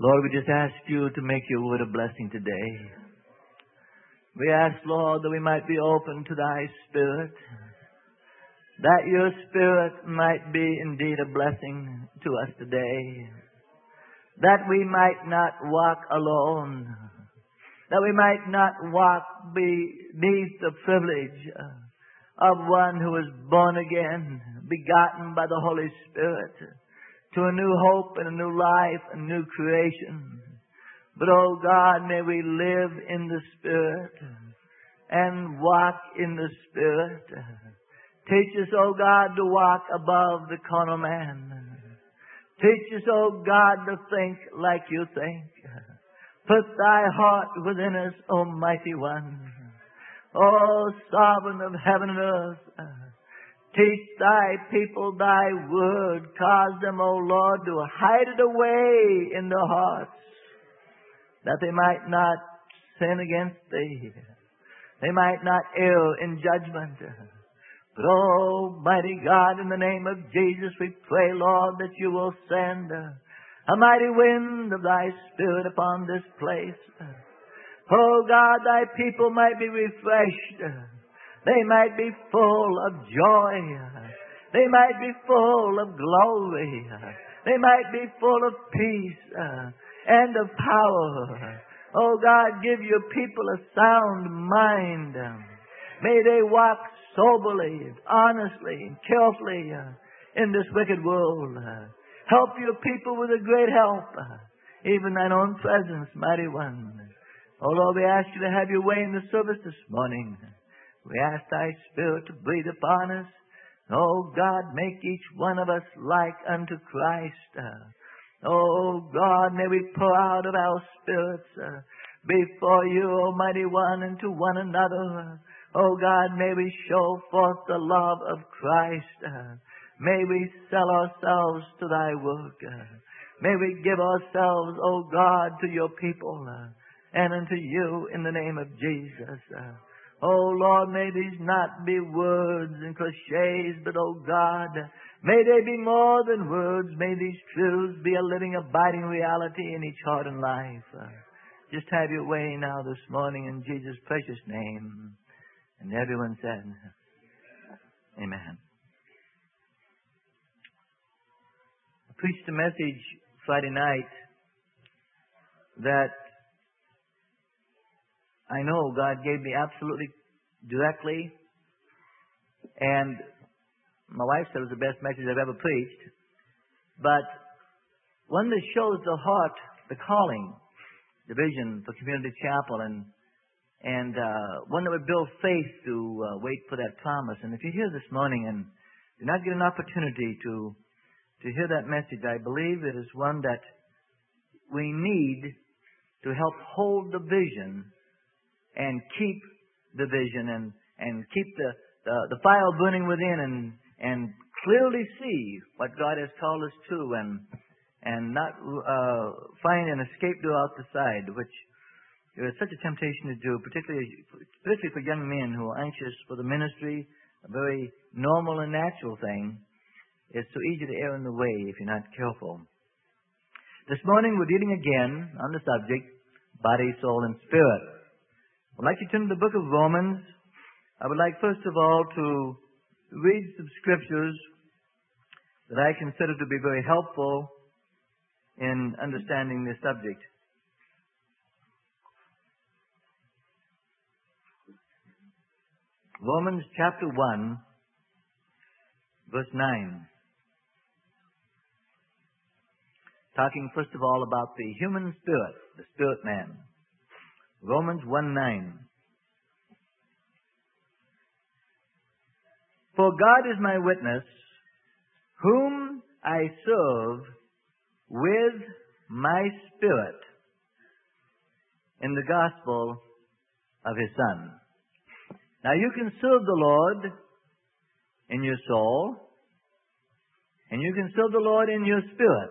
Lord, we just ask you to make your word a blessing today. We ask, Lord, that we might be open to thy Spirit, that your Spirit might be indeed a blessing to us today, that we might not walk alone, that we might not walk beneath the privilege of one who is born again, begotten by the Holy Spirit, to a new hope and a new life, a new creation. But, oh God, may we live in the Spirit and walk in the Spirit. Teach us, oh God, to walk above the carnal man. Teach us, oh God, to think like you think. Put thy heart within us, Almighty One. O Sovereign of heaven and earth, teach thy people thy word. Cause them, O Lord, to hide it away in their hearts, that they might not sin against thee. They might not err in judgment. But, Almighty God, in the name of Jesus, we pray, Lord, that you will send a mighty wind of thy Spirit upon this place. Oh God, thy people might be refreshed. They might be full of joy. They might be full of glory. They might be full of peace and of power. Oh God, give your people a sound mind. May they walk soberly, honestly, and carefully in this wicked world. Help your people with a great help, even thine own presence, mighty one. Oh Lord, we ask you to have your way in the service this morning. We ask thy Spirit to breathe upon us. Oh God, make each one of us like unto Christ. Oh God, may we pour out of our spirits before you, Almighty One, and to one another. Oh God, may we show forth the love of Christ. May we sell ourselves to thy work. May we give ourselves, O God, to your people and unto you in the name of Jesus. Oh Lord, may these not be words and cliches, but oh God, may they be more than words. May these truths be a living, abiding reality in each heart and life. Just have your way now this morning in Jesus' precious name. And everyone said, Amen. I preached a message Friday night that I know God gave me absolutely directly, and my wife said it was the best message I've ever preached, but one that shows the heart, the calling, the vision for Community Chapel, and one that would build faith to wait for that promise. And if you're here this morning and do not get an opportunity to hear that message, I believe it is one that we need to help hold the vision and keep the vision and keep the fire burning within and clearly see what God has called us to and not find an escape door out the side, which there is such a temptation to do, particularly for young men who are anxious for the ministry, a very normal and natural thing. It's so easy to err in the way if you're not careful. This morning we're dealing again on the subject, body, soul, and spirit. I'd like to turn to the book of Romans. I would like first of all to read some scriptures that I consider to be very helpful in understanding this subject. Romans chapter 1, verse 9. Talking first of all about the human spirit, the spirit man. Romans 1:9. For God is my witness, whom I serve with my spirit in the gospel of his Son. Now you can serve the Lord in your soul, and you can serve the Lord in your spirit.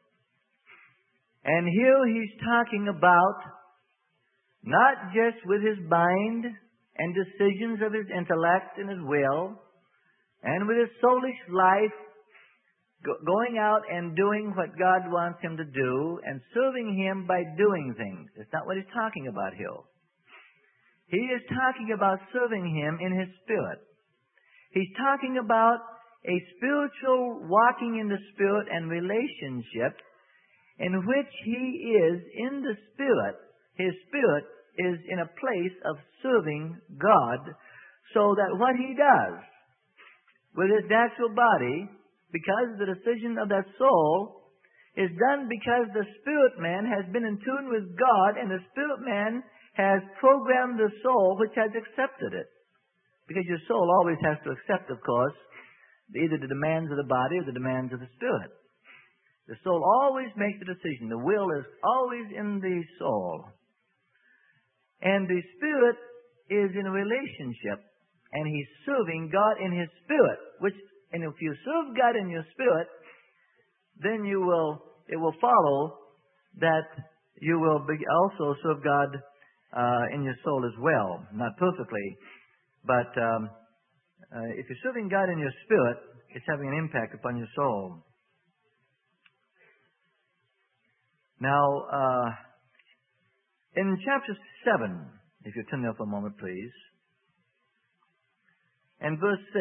And here he's talking about not just with his mind and decisions of his intellect and his will, and with his soulish life, going out and doing what God wants him to do and serving him by doing things. It's not what he's talking about here. He is talking about serving him in his spirit. He's talking about a spiritual walking in the Spirit and relationship in which he is in the Spirit. His spirit is in a place of serving God, so that what he does with his natural body, because the decision of that soul is done because the spirit man has been in tune with God, and the spirit man has programmed the soul which has accepted it. Because your soul always has to accept, of course, either the demands of the body or the demands of the spirit. The soul always makes the decision. The will is always in the soul. And the spirit is in a relationship, and he's serving God in his spirit. And if you serve God in your spirit, then it will follow that you will also serve God in your soul as well. Not perfectly, but if you're serving God in your spirit, it's having an impact upon your soul. Now, in chapter 7, if you turn there for a moment, please, and verse 6.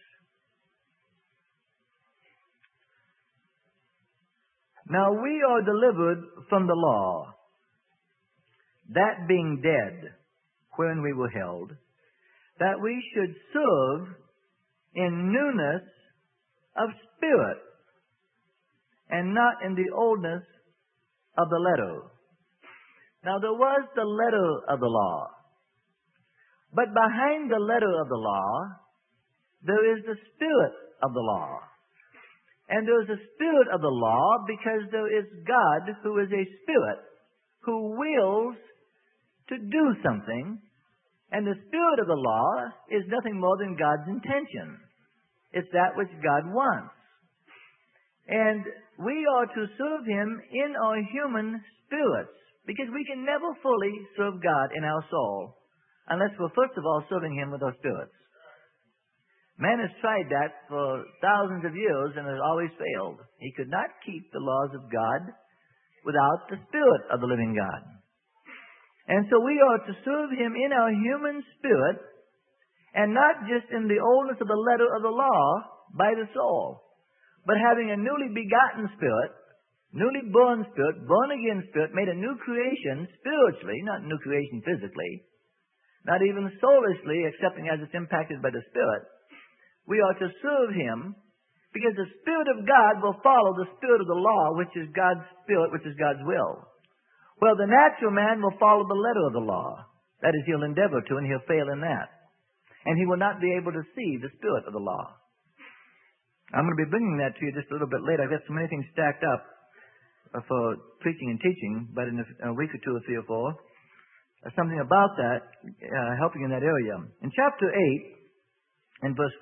Now we are delivered from the law, that being dead, wherein we were held, that we should serve in newness of spirit, and not in the oldness of the letter. Now there was the letter of the law, but behind the letter of the law, there is the spirit of the law. And there is a spirit of the law because there is God who is a spirit who wills to do something. And the spirit of the law is nothing more than God's intention. It's that which God wants. And we are to serve him in our human spirits, because we can never fully serve God in our soul unless we're first of all serving him with our spirits. Man has tried that for thousands of years and has always failed. He could not keep the laws of God without the Spirit of the living God. And so we are to serve him in our human spirit, and not just in the oldness of the letter of the law by the soul, but having a newly begotten spirit, newly born spirit, born again spirit, made a new creation spiritually, not a new creation physically, not even soulishly, excepting as it's impacted by the Spirit. We are to serve him because the Spirit of God will follow the spirit of the law, which is God's spirit, which is God's will. Well, the natural man will follow the letter of the law. That is, he'll endeavor to, and he'll fail in that. And he will not be able to see the spirit of the law. I'm going to be bringing that to you just a little bit later. I've got so many things stacked up for preaching and teaching, but in a week or two or three or four, something about that, helping in that area. In chapter 8, in verse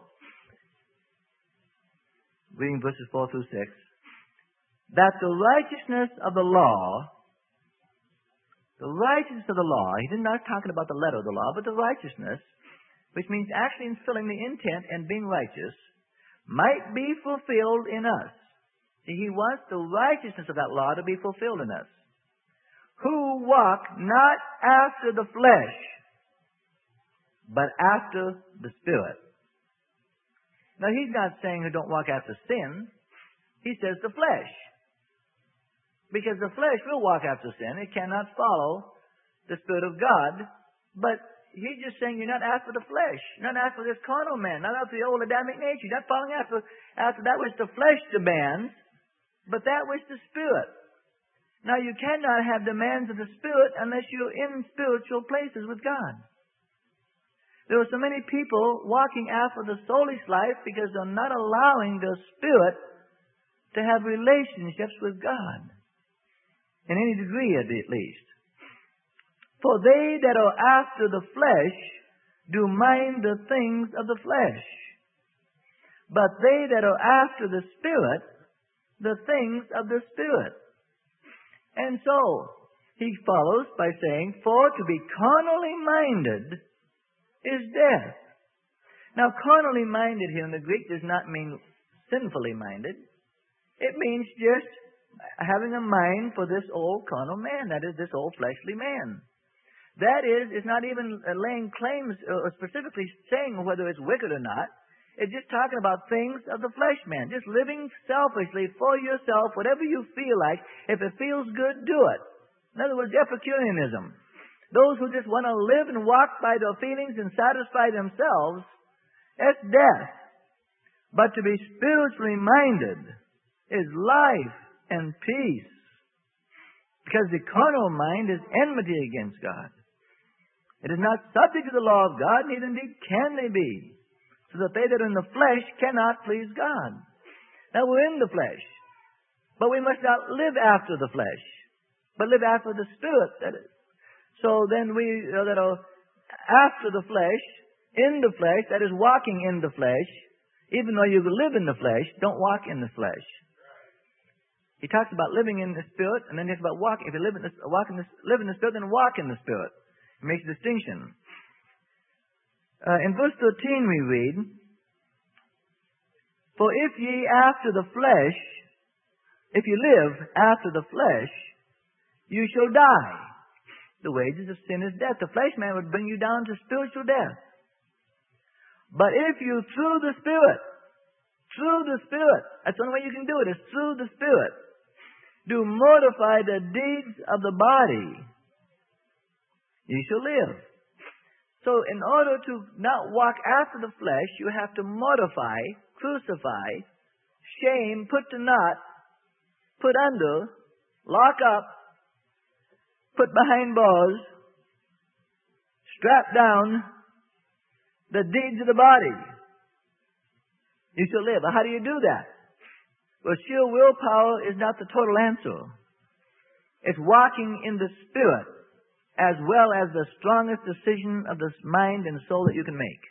4, reading verses 4 through 6, that the righteousness of the law, he did not talking about the letter of the law, but the righteousness, which means actually instilling the intent and being righteous, might be fulfilled in us. See, he wants the righteousness of that law to be fulfilled in us, who walk not after the flesh, but after the Spirit. Now, he's not saying who don't walk after sin. He says the flesh. Because the flesh will walk after sin. It cannot follow the Spirit of God. But he's just saying you're not after the flesh. You're not after this carnal man. Not after the old Adamic nature. You're not following after that which the flesh demands, but that which the Spirit. Now, you cannot have demands of the Spirit unless you're in spiritual places with God. There are so many people walking after the soulish life because they're not allowing their spirit to have relationships with God. In any degree, at least. For they that are after the flesh do mind the things of the flesh. But they that are after the Spirit, the things of the Spirit. And so, he follows by saying, for to be carnally minded is death. Now, carnally minded here in the Greek does not mean sinfully minded. It means just having a mind for this old carnal man, that is, this old fleshly man. That is, it's not even laying claims or specifically saying whether it's wicked or not. It's just talking about things of the flesh man. Just living selfishly for yourself, whatever you feel like. If it feels good, do it. In other words, Epicureanism. Those who just want to live and walk by their feelings and satisfy themselves, that's death. But to be spiritually minded is life and peace. Because the carnal mind is enmity against God. It is not subject to the law of God, neither indeed can they be. So that they that are in the flesh cannot please God. Now we're in the flesh. But we must not live after the flesh. But live after the Spirit, that is. So then we that are after the flesh, in the flesh, that is walking in the flesh, even though you live in the flesh, don't walk in the flesh. He talks about living in the Spirit, and then he talks about walking. If you live in the Spirit, then walk in the Spirit. He makes a distinction. In verse 13 we read, For if ye after the flesh, if you live after the flesh, you shall die. The wages of sin is death. The flesh man would bring you down to spiritual death. But if you through the Spirit, that's the only way you can do it, is through the Spirit, do mortify the deeds of the body, you shall live. So in order to not walk after the flesh, you have to mortify, crucify, shame, put to naught, put under, lock up, put behind bars, strap down the deeds of the body. You shall live. How do you do that? Well, sheer willpower is not the total answer. It's walking in the Spirit, as well as the strongest decision of the mind and soul that you can make.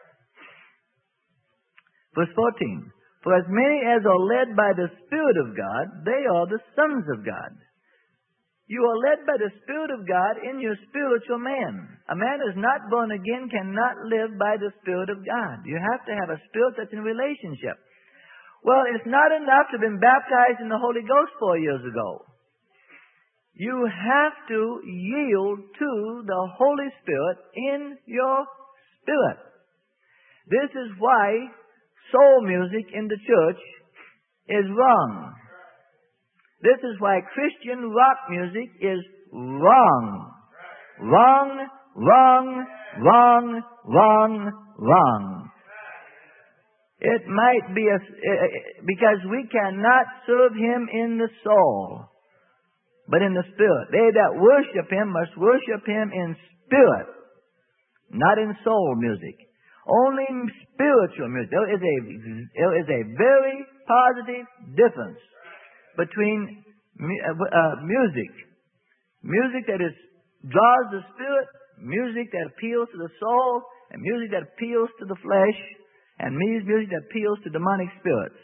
Verse 14. For as many as are led by the Spirit of God, they are the sons of God. You are led by the Spirit of God in your spiritual man. A man who is not born again cannot live by the Spirit of God. You have to have a spirit that's in relationship. Well, it's not enough to have been baptized in the Holy Ghost 4 years ago. You have to yield to the Holy Spirit in your spirit. This is why soul music in the church is wrong. This is why Christian rock music is wrong. Wrong, wrong, wrong, wrong, wrong. It might be because we cannot serve Him in the soul, but in the Spirit. They that worship Him must worship Him in spirit, not in soul music. Only in spiritual music. There is a very positive difference between music. Music that draws the Spirit, music that appeals to the soul, and music that appeals to the flesh, and music that appeals to demonic spirits.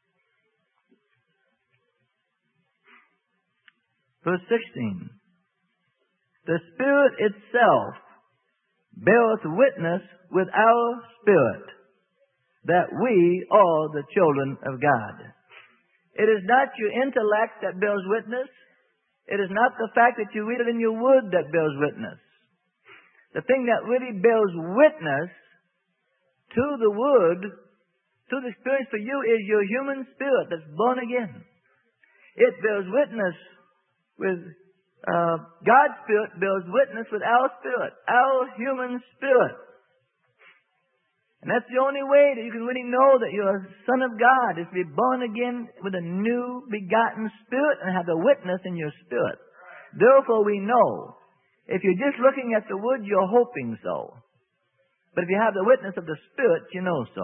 Verse 16. The Spirit itself beareth witness with our spirit that we are the children of God. It is not your intellect that bears witness. It is not the fact that you read it in your word that bears witness. The thing that really bears witness to the word, to the experience for you, is your human spirit that's born again. It bears witness with God's Spirit bears witness with our spirit, our human spirit. And that's the only way that you can really know that you're a son of God, is to be born again with a new begotten spirit and have the witness in your spirit. Therefore we know, if you're just looking at the word, you're hoping so. But if you have the witness of the Spirit, you know so.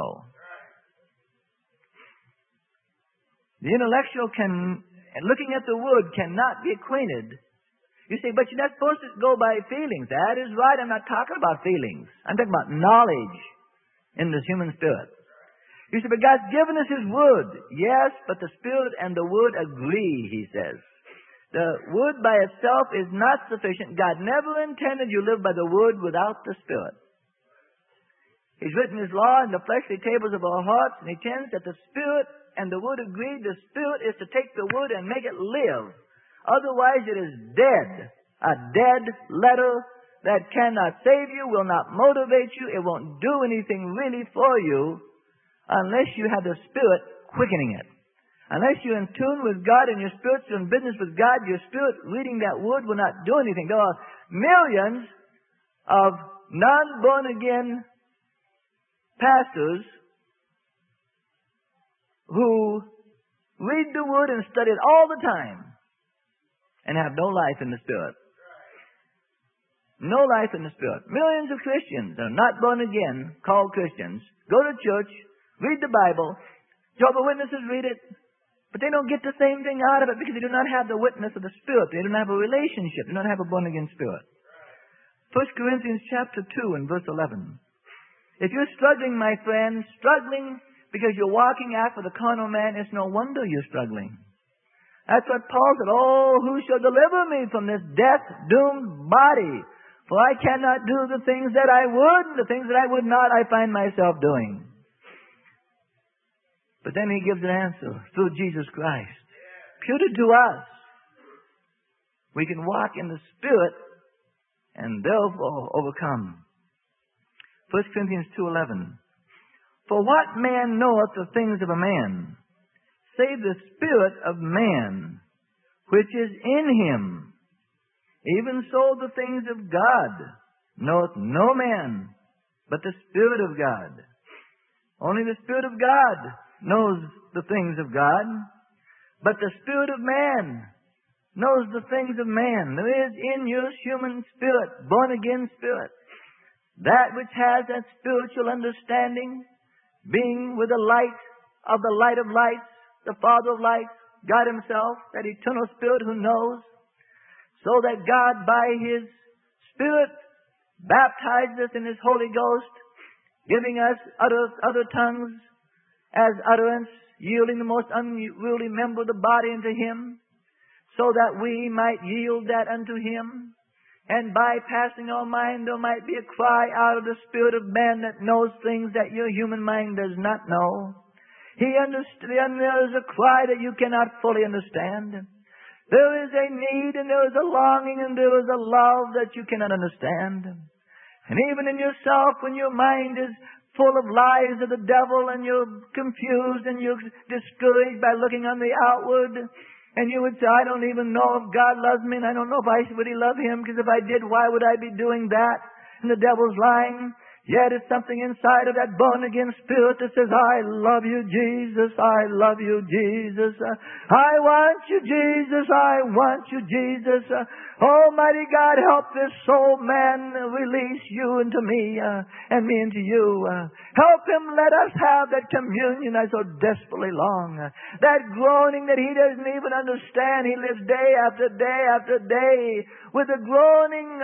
The intellectual looking at the word, cannot be acquainted. You say, but you're not supposed to go by feelings. That is right. I'm not talking about feelings. I'm talking about knowledge in the human spirit. You say, but God's given us His Word. Yes, but the Spirit and the Word agree, He says. The Word by itself is not sufficient. God never intended you live by the Word without the Spirit. He's written His law in the fleshly tables of our hearts, and He tends that the Spirit and the wood agree. The Spirit is to take the wood and make it live. Otherwise it is dead. A dead letter that cannot save you, will not motivate you, it won't do anything really for you unless you have the Spirit quickening it. Unless you're in tune with God and your spirit's doing business with God, your spirit reading that word will not do anything. There are millions of non-born-again pastors who read the Word and study it all the time and have no life in the Spirit. No life in the Spirit. Millions of Christians that are not born again, called Christians, go to church, read the Bible, Jehovah's Witnesses read it, but they don't get the same thing out of it because they do not have the witness of the Spirit. They don't have a relationship. They don't have a born-again spirit. 1 Corinthians chapter 2 and verse 11. If you're struggling, my friend, struggling because you're walking after the carnal man, it's no wonder you're struggling. That's what Paul said, "Oh, who shall deliver me from this death-doomed body? For I cannot do the things that I would, and the things that I would not I find myself doing." But then he gives an answer through Jesus Christ. Imputed to us. We can walk in the Spirit and therefore overcome. 1 Corinthians 2:11. For what man knoweth the things of a man, save the spirit of man, which is in him? Even so the things of God knoweth no man, but the Spirit of God. Only the Spirit of God knows the things of God, but the spirit of man knows the things of man. There is in your human spirit, born again spirit, that which has that spiritual understanding, being with the light of lights, the Father of lights, God Himself, that eternal Spirit who knows, so that God by His Spirit baptizes us in His Holy Ghost, giving us other tongues as utterance, yielding the most unruly member of the body unto Him, so that we might yield that unto Him. And bypassing our mind, there might be a cry out of the spirit of man that knows things that your human mind does not know. There is a cry that you cannot fully understand. There is a need, and there is a longing, and there is a love that you cannot understand. And even in yourself, when your mind is full of lies of the devil, and you're confused and you're discouraged by looking on the outward, and you would say, "I don't even know if God loves me, and I don't know if I really love Him, because if I did, why would I be doing that?" And the devil's lying. Yet it's something inside of that born-again spirit that says, "I love you, Jesus. I love you, Jesus. I want you, Jesus. I want you, Jesus. Almighty God, help this soul man release you into me and me into you. Help him let us have that communion I so desperately long. That groaning that he doesn't even understand. He lives day after day after day with a groaning,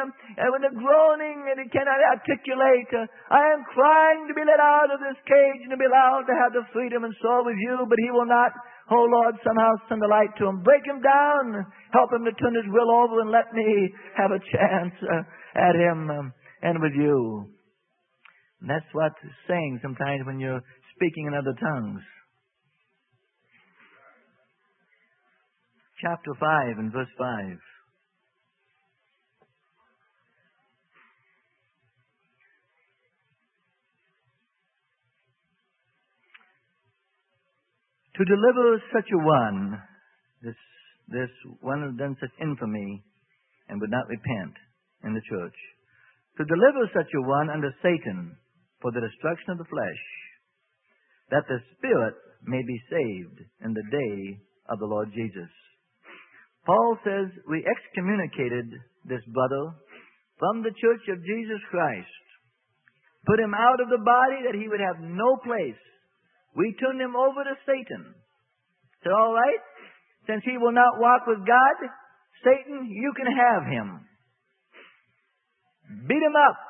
and he cannot articulate. I am crying to be let out of this cage and to be allowed to have the freedom and soar with you, but he will not. Oh Lord, somehow send the light to him. Break him down. Help him to turn his will over and let me have a chance at him and with you." And that's what it's saying sometimes when you're speaking in other tongues. Chapter 5 and verse 5. To deliver such a one, this one who done such infamy and would not repent in the church, to deliver such a one unto Satan for the destruction of the flesh, that the spirit may be saved in the day of the Lord Jesus. Paul says we excommunicated this brother from the church of Jesus Christ, put him out of the body that he would have no place. We turned him over to Satan. Said, "All right, since he will not walk with God, Satan, you can have him. Beat him up.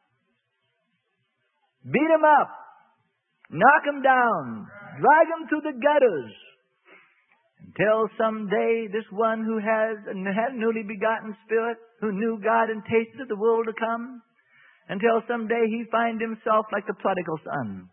Beat him up. Knock him down. Drag him through the gutters. Until someday this one who has a newly begotten spirit, who knew God and tasted the world to come, Until someday he find himself like the prodigal son.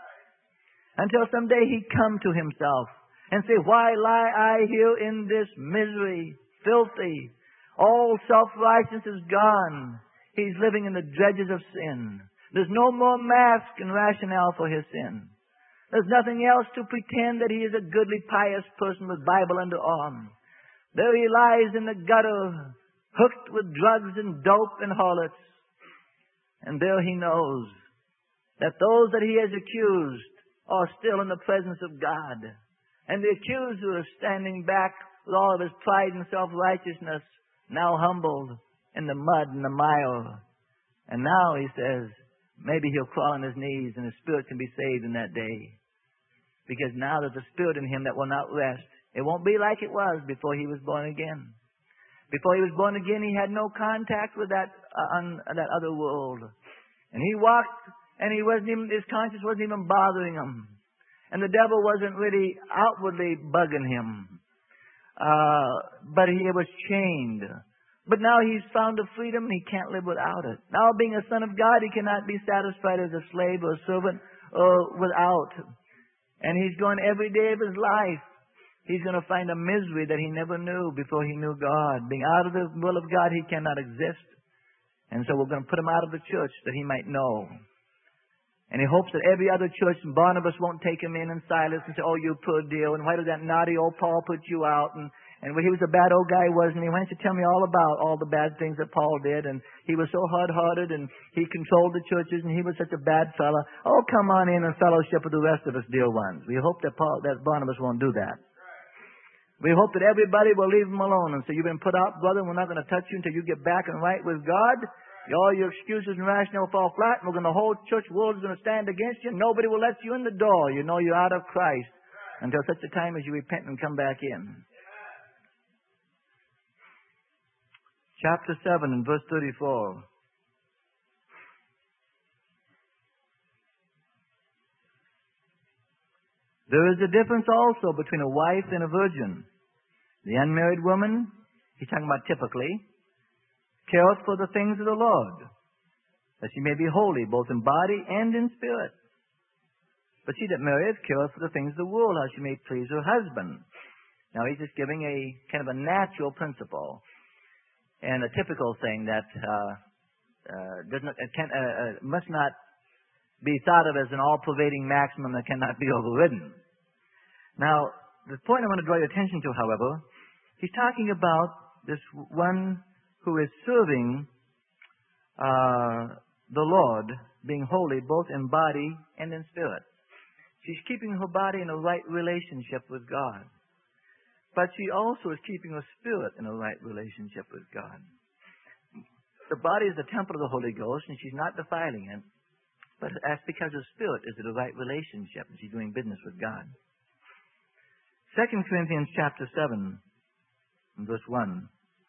Until someday he come to himself and say, why lie I here in this misery, filthy? All self-righteousness is gone. He's living in the dredges of sin. There's no more mask and rationale for his sin. There's nothing else to pretend that he is a goodly, pious person with Bible under arm. There he lies in the gutter, hooked with drugs and dope and harlots. And there he knows that those that he has accused are still in the presence of God. And the accuser is standing back with all of his pride and self-righteousness, now humbled in the mud and the mire. And now he says, maybe he'll crawl on his knees and his spirit can be saved in that day. Because now there's a spirit in him that will not rest. It won't be like it was before he was born again. Before he was born again, he had no contact with that other world. And he walked, and his conscience wasn't even bothering him. And the devil wasn't really outwardly bugging him. But he was chained. But now he's found a freedom and he can't live without it. Now being a son of God, he cannot be satisfied as a slave or a servant or without. And he's going every day of his life. He's going to find a misery that he never knew before he knew God. Being out of the will of God, he cannot exist. And so we're going to put him out of the church that he might know. And he hopes that every other church, and Barnabas won't take him in and Silas and say, oh, you poor dear, and why did that naughty old Paul put you out? And he was a bad old guy, wasn't he? Why don't you tell me all about all the bad things that Paul did? And he was so hard-hearted, and he controlled the churches, and he was such a bad fella. Oh, come on in and fellowship with the rest of us, dear ones. We hope that Barnabas won't do that. We hope that everybody will leave him alone and say, you've been put out, brother, and we're not going to touch you until you get back and right with God. All your excuses and rationale will fall flat, and the whole church world is going to stand against you. Nobody will let you in the door. You know you're out of Christ until such a time as you repent and come back in. Chapter 7 and verse 34. There is a difference also between a wife and a virgin. The unmarried woman, he's talking about typically, careth for the things of the Lord, that she may be holy both in body and in spirit. But she that marrieth careth for the things of the world, how she may please her husband. Now he's just giving a kind of a natural principle and a typical thing that must not be thought of as an all-pervading maximum that cannot be overridden. Now, the point I want to draw your attention to, however, he's talking about this one who is serving the Lord, being holy both in body and in spirit. She's keeping her body in a right relationship with God. But she also is keeping her spirit in a right relationship with God. The body is the temple of the Holy Ghost, and she's not defiling it. But that's because her spirit is in a right relationship, and she's doing business with God. 2 Corinthians chapter 7, verse 1.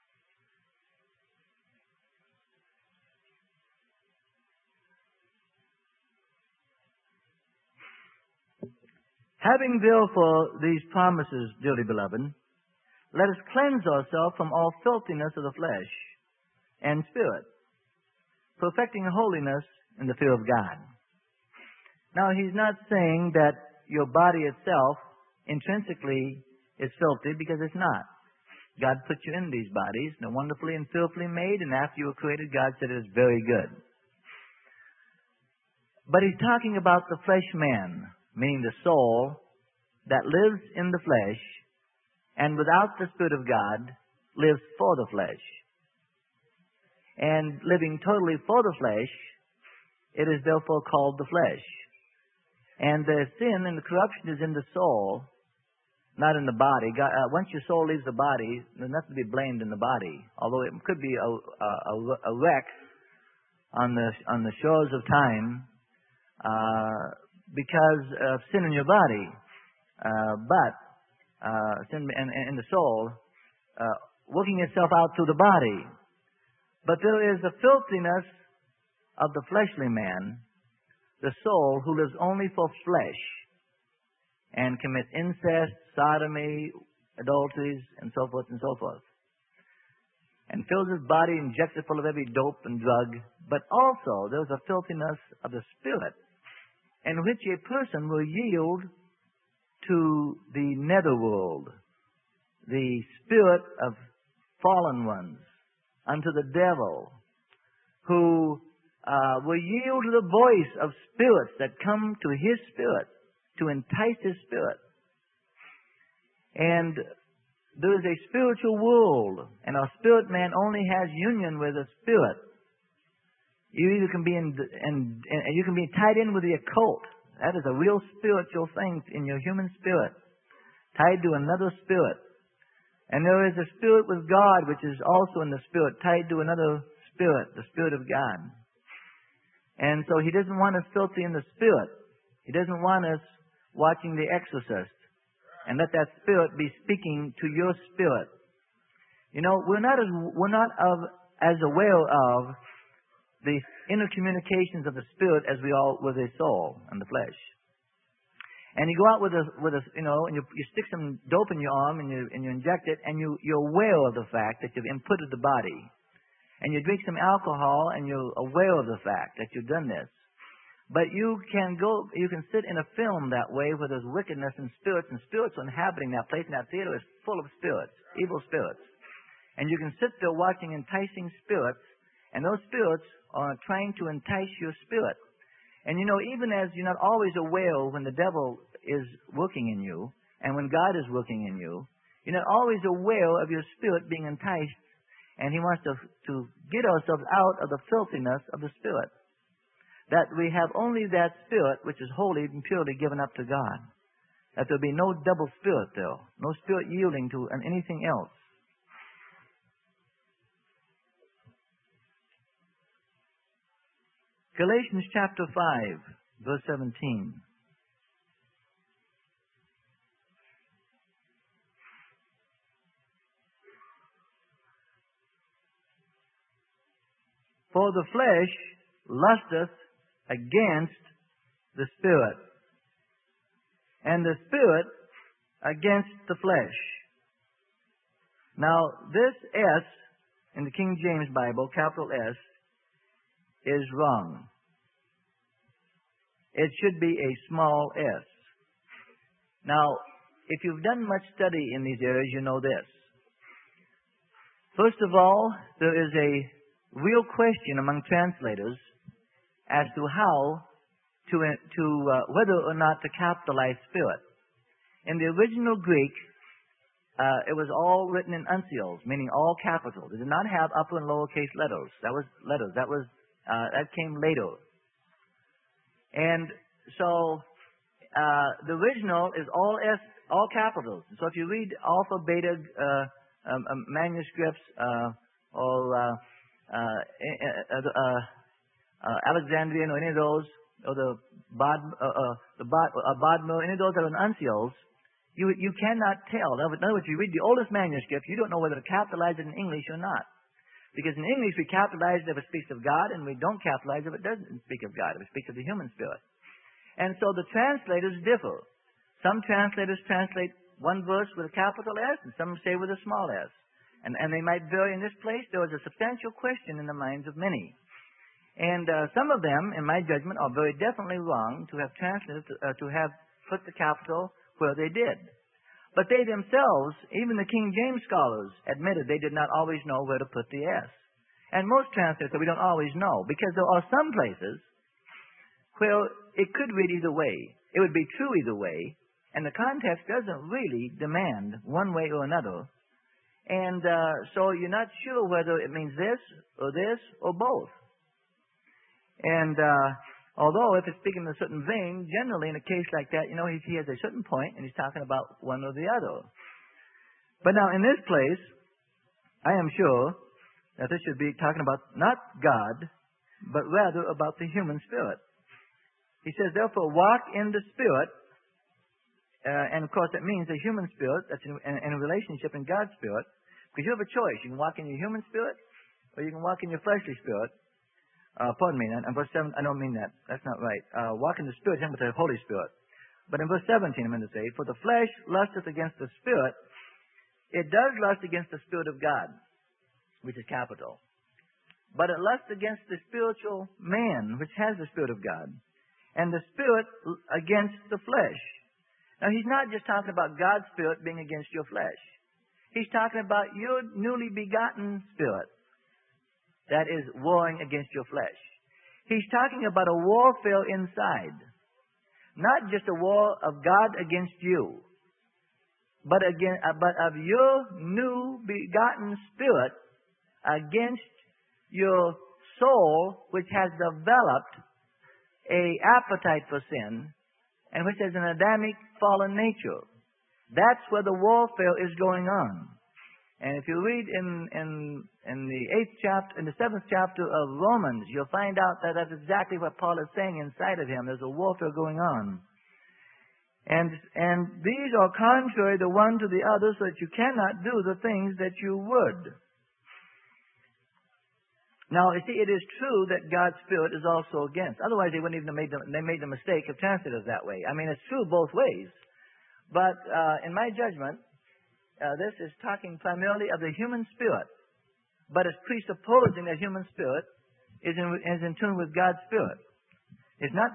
Having therefore these promises, dearly beloved, let us cleanse ourselves from all filthiness of the flesh and spirit, perfecting holiness in the fear of God. Now, he's not saying that your body itself intrinsically is filthy, because it's not. God put you in these bodies. They're wonderfully and fearfully made, and after you were created, God said it is very good. But he's talking about the flesh man, meaning the soul that lives in the flesh and without the Spirit of God lives for the flesh. And living totally for the flesh, it is therefore called the flesh. And the sin and the corruption is in the soul, not in the body. God, once your soul leaves the body, there's nothing to be blamed in the body. Although it could be a wreck on the shores of time, because of sin in your body, but sin in the soul working itself out through the body. But there is the filthiness of the fleshly man, the soul who lives only for flesh and commits incest, sodomy, adulteries, and so forth and so forth. and fills his body, injects it full of every dope and drug. But also, there's a filthiness of the spirit, in which a person will yield to the netherworld, the spirit of fallen ones, unto the devil, who will yield to the voice of spirits that come to his spirit to entice his spirit. And there is a spiritual world, and our spirit man only has union with a spirit. You either can be you can be tied in with the occult. That is a real spiritual thing in your human spirit, tied to another spirit. And there is a spirit with God, which is also in the spirit, tied to another spirit, the Spirit of God. And so He doesn't want us filthy in the spirit. He doesn't want us watching The Exorcist and let that spirit be speaking to your spirit. You know, we're not as aware of the inner communications of the spirit as we are with the soul and the flesh. And you go out with a and you stick some dope in your arm and you inject it, and you're aware of the fact that you've inputted the body. And you drink some alcohol and you're aware of the fact that you've done this. But you can sit in a film that way where there's wickedness and spirits inhabiting that place, and that theater is full of spirits, evil spirits. And you can sit there watching enticing spirits, and those spirits are trying to entice your spirit. And you know, even as you're not always aware when the devil is working in you, and when God is working in you, you're not always aware of your spirit being enticed, and He wants to get ourselves out of the filthiness of the spirit. That we have only that spirit which is holy and purely given up to God. That there be no double spirit there, no spirit yielding to anything else. Galatians chapter 5, verse 17. For the flesh lusteth against the spirit, and the spirit against the flesh. Now, this S in the King James Bible, capital S, is wrong. It should be a small s. Now, if you've done much study in these areas, you know this. First of all, there is a real question among translators as to how whether or not to capitalize spirit. In the original Greek, it was all written in uncials, meaning all capitals. It did not have upper and lowercase letters. That came later. And so the original is all capitals. So if you read Alpha, Beta manuscripts or Alexandrian or any of those, or the Bodmer, any of those that are in uncials, you cannot tell. In other words, you read the oldest manuscript, you don't know whether to capitalize it in English or not. Because in English we capitalize it if it speaks of God, and we don't capitalize it if it doesn't speak of God, if it speaks of the human spirit. And so the translators differ. Some translators translate one verse with a capital S, and some say with a small s. And they might vary in this place. There was a substantial question in the minds of many. And some of them, in my judgment, are very definitely wrong to have translated, to have put the capital where they did. But they themselves, even the King James scholars, admitted they did not always know where to put the S. And most translators, we don't always know, because there are some places where it could read either way. It would be true either way, and the context doesn't really demand one way or another. And so you're not sure whether it means this or both. And although if it's speaking in a certain vein, generally in a case like that, you know, he has a certain point and he's talking about one or the other. But now in this place, I am sure that this should be talking about not God, but rather about the human spirit. He says, therefore, walk in the spirit. And of course that means the human spirit that's in a relationship in God's spirit. Because you have a choice. You can walk in your human spirit or you can walk in your fleshly spirit. Pardon me, in verse 7, I don't mean that. That's not right. Walk in the Spirit, with the Holy Spirit. But in verse 17, I'm going to say, for the flesh lusteth against the Spirit. It does lust against the Spirit of God. which is capital. But it lusts against the spiritual man, which has the Spirit of God, and the Spirit against the flesh. Now, he's not just talking about God's Spirit being against your flesh. He's talking about your newly begotten spirit that is warring against your flesh. He's talking about a warfare inside. Not just a war of God against you, but of your new begotten spirit against your soul, which has developed an appetite for sin and which has an Adamic fallen nature. That's where the warfare is going on. And if you read in the 7th chapter of Romans, you'll find out that that's exactly what Paul is saying inside of him. There's a warfare going on. And these are contrary the one to the other, so that you cannot do the things that you would. Now, you see, it is true that God's Spirit is also against. Otherwise, they wouldn't even have made the mistake of translating it that way. I mean, it's true both ways. But in my judgment, this is talking primarily of the human spirit. But it's presupposing that human spirit is in tune with God's Spirit. It's not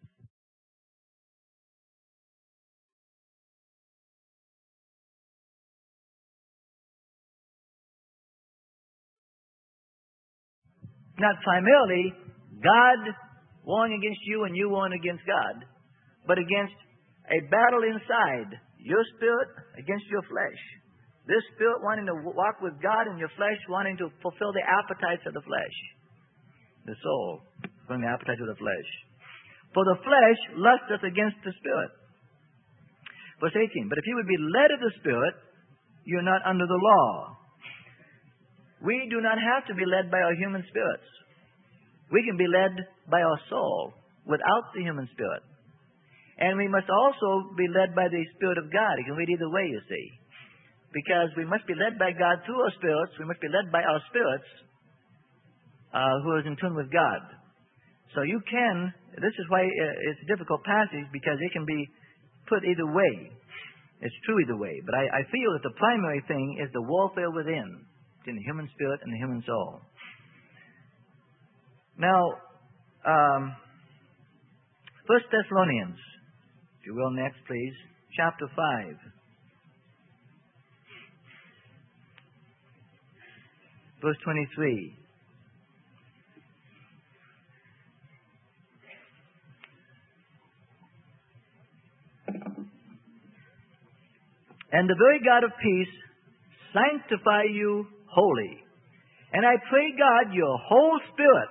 primarily God warring against you and you warring against God, but against a battle inside your spirit against your flesh. This spirit wanting to walk with God and your flesh wanting to fulfill the appetites of the flesh. The soul, fulfilling the appetites of the flesh. For the flesh lusteth against the Spirit. Verse 18, but if you would be led of the Spirit, you're not under the law. We do not have to be led by our human spirits. We can be led by our soul without the human spirit. And we must also be led by the Spirit of God. You can read either way, you see. Because we must be led by God through our spirits. We must be led by our spirits who is in tune with God. So you can, this is why it's a difficult passage, because it can be put either way. It's true either way. But I feel that the primary thing is the warfare within, between the human spirit and the human soul. Now, 1 Thessalonians, if you will, next, please. Chapter 5. Verse 23. And the very God of peace sanctify you wholly. And I pray God your whole spirit,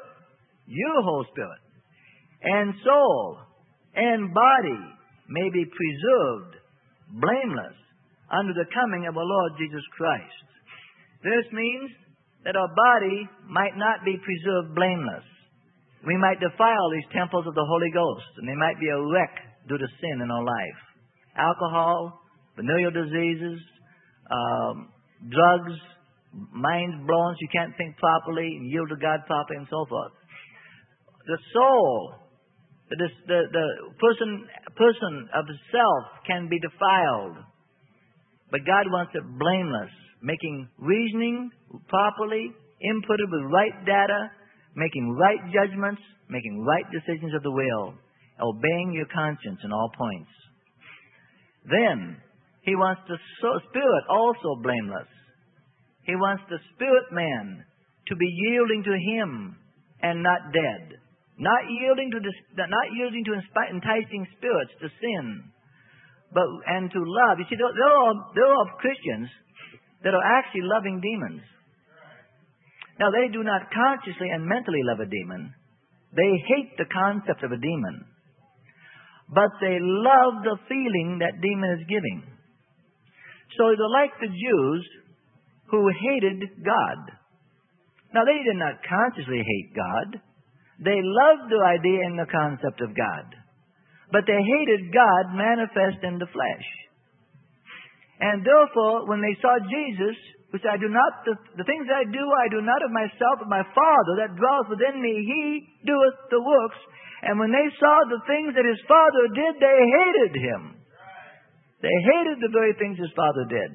and soul, and body may be preserved blameless under the coming of our Lord Jesus Christ. This means that our body might not be preserved blameless. We might defile these temples of the Holy Ghost, and they might be a wreck due to sin in our life. Alcohol, venereal diseases, drugs, minds blown so you can't think properly and yield to God properly, and so forth. The soul, the person of self can be defiled, but God wants it blameless, making reasoning properly, inputted with right data, making right judgments, making right decisions of the will, obeying your conscience in all points. Then, He wants the spirit also blameless. He wants the spirit man to be yielding to Him and not dead. Not yielding to enticing spirits to sin, and to love. You see, there are Christians that are actually loving demons. Now, they do not consciously and mentally love a demon. They hate the concept of a demon. But they love the feeling that demon is giving. So they're like the Jews who hated God. Now, they did not consciously hate God. They loved the idea and the concept of God. But they hated God manifest in the flesh. And therefore, when they saw Jesus, who said, the things I do not of myself, but my Father that dwells within me, He doeth the works. And when they saw the things that His Father did, they hated Him. They hated the very things His Father did.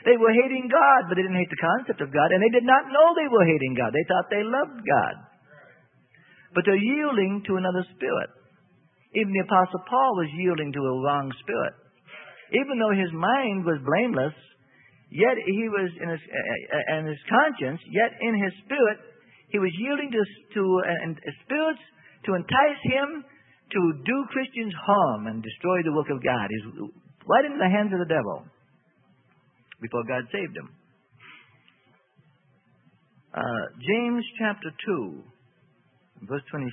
They were hating God, but they didn't hate the concept of God, and they did not know they were hating God. They thought they loved God. But they're yielding to another spirit. Even the Apostle Paul was yielding to a wrong spirit. Even though his mind was blameless, yet he was in his conscience, yet in his spirit, he was yielding to spirits to entice him to do Christians harm and destroy the work of God. He's right into the hands of the devil before God saved him. James chapter 2, verse 26.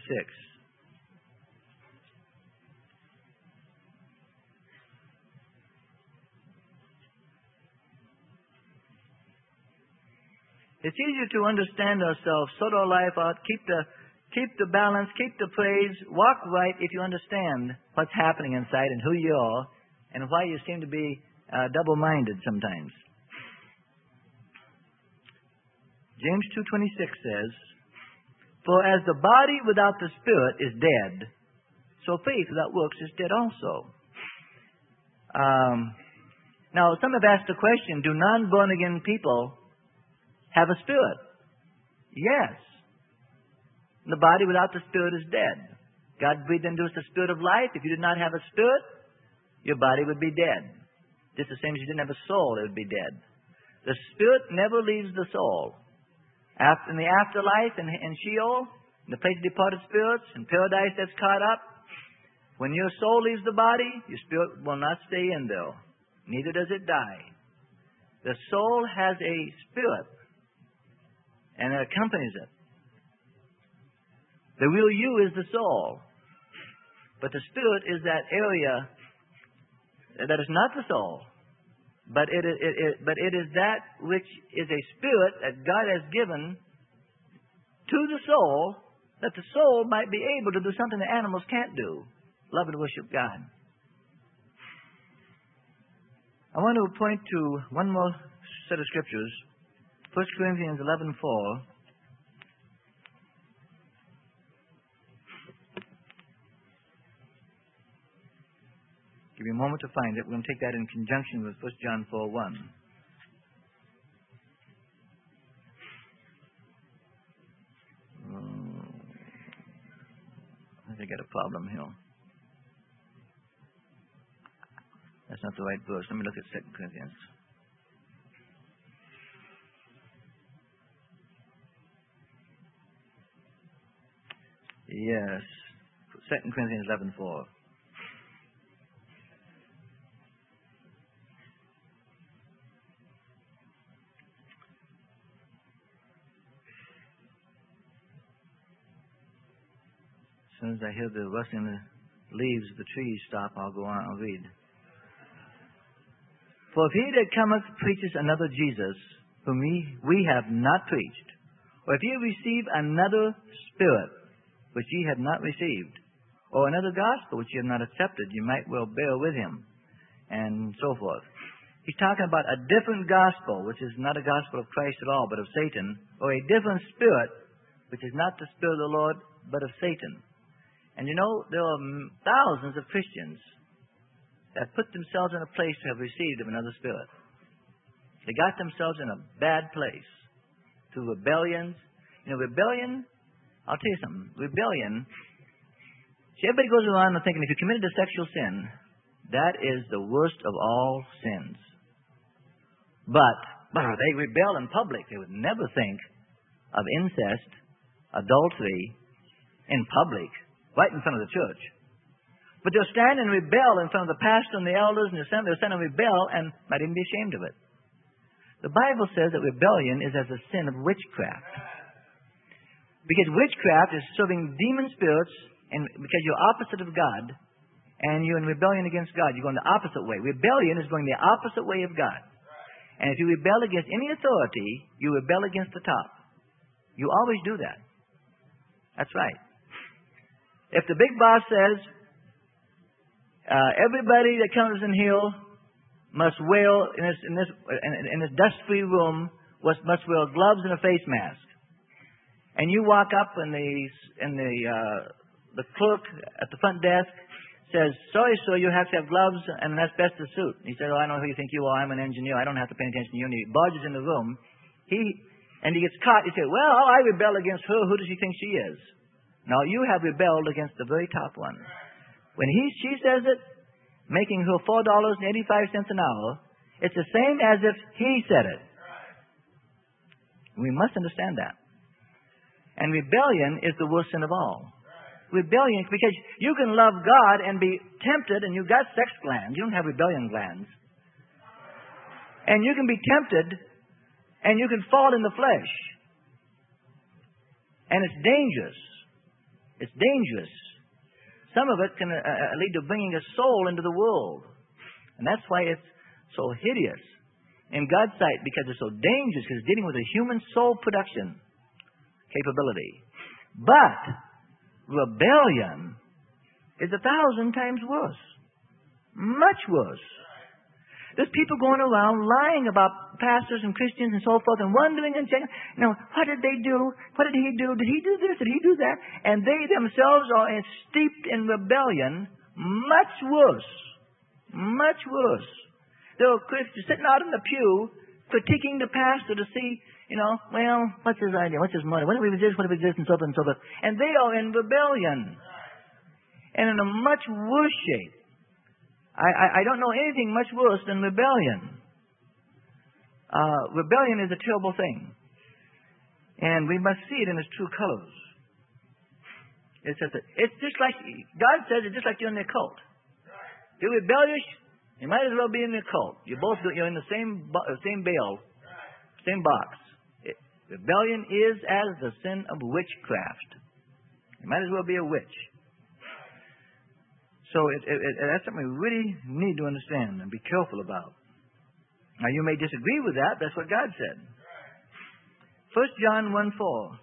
It's easier to understand ourselves, sort our life out, keep the balance, keep the praise, walk right if you understand what's happening inside and who you are and why you seem to be double-minded sometimes. James 2:26 says, "For as the body without the spirit is dead, so faith without works is dead also." Now, some have asked the question, do non-born-again people have a spirit? Yes. The body without the spirit is dead. God breathed into us the spirit of life. If you did not have a spirit, your body would be dead. Just the same as you didn't have a soul, it would be dead. The spirit never leaves the soul. In the afterlife, in Sheol, in the place of departed spirits, in paradise that's caught up, when your soul leaves the body, your spirit will not stay in there. Neither does it die. The soul has a spirit, and it accompanies it. The real you is the soul. But the spirit is that area that is not the soul. But it is that which is a spirit that God has given to the soul, that the soul might be able to do something that animals can't do. Love and worship God. I want to point to one more set of scriptures. 1 Corinthians 11:4. Give me a moment to find it. We're going to take that in conjunction with 1 John 4:1. I think I got a problem here. That's not the right verse. Let me look at 2 Corinthians. Yes. 2 Corinthians 11:4. As soon as I hear the rustling of the leaves of the trees stop, I'll go on, I'll read. "For if he that cometh preaches another Jesus, whom we have not preached, or if ye receive another spirit, which ye have not received, or another gospel which ye have not accepted, ye might well bear with him," and so forth. He's talking about a different gospel, which is not a gospel of Christ at all, but of Satan, or a different spirit, which is not the Spirit of the Lord, but of Satan. And you know, there are thousands of Christians that put themselves in a place to have received of another spirit. They got themselves in a bad place through rebellions. You know, rebellion, I'll tell you something. Rebellion, see, everybody goes around and thinking if you committed a sexual sin, that is the worst of all sins. But they rebel in public. They would never think of incest, adultery, in public, right in front of the church. But they'll stand and rebel in front of the pastor and the elders, and they'll stand and rebel and might even be ashamed of it. The Bible says that rebellion is as a sin of witchcraft. Because witchcraft is serving demon spirits, and because you're opposite of God, and you're in rebellion against God, you're going the opposite way. Rebellion is going the opposite way of God. And if you rebel against any authority, you rebel against the top. You always do that. That's right. If the big boss says, everybody that comes in here must wear, in this dust-free room, must wear gloves and a face mask. And you walk up and the clerk at the front desk says, sorry, sir, you have to have gloves and an asbestos suit. He said, oh, I know who you think you are. I'm an engineer. I don't have to pay attention to you. And he barges in the room. He gets caught. He said, well, I rebel against her. Who does she think she is? No, you have rebelled against the very top one. When she says it, making her $4.85 an hour, it's the same as if he said it. We must understand that. And rebellion is the worst sin of all. Rebellion, because you can love God and be tempted, and you've got sex glands. You don't have rebellion glands. And you can be tempted, and you can fall in the flesh. And it's dangerous. It's dangerous. Some of it can lead to bringing a soul into the world. And that's why it's so hideous in God's sight, because it's so dangerous, because it's dealing with a human soul production capability. But rebellion is 1,000 times worse. Much worse. There's people going around lying about pastors and Christians and so forth and wondering and saying, what did they do? What did he do? Did he do this? Did he do that? And they themselves are steeped in rebellion. Much worse. Much worse. There are Christians sitting out in the pew critiquing the pastor to see, what's his idea? What's his motive? What if he this? What if he this? And so forth and so forth. And they are in rebellion. And in a much worse shape. I don't know anything much worse than rebellion. Rebellion is a terrible thing. And we must see it in its true colors. It's just like, God says it's just like you're in the occult. If you're rebellious, you might as well be in the occult. You're in the same bale, same box. Rebellion is as the sin of witchcraft. You might as well be a witch. So that's something we really need to understand and be careful about. Now, you may disagree with that. That's what God said. 1 John 1:4.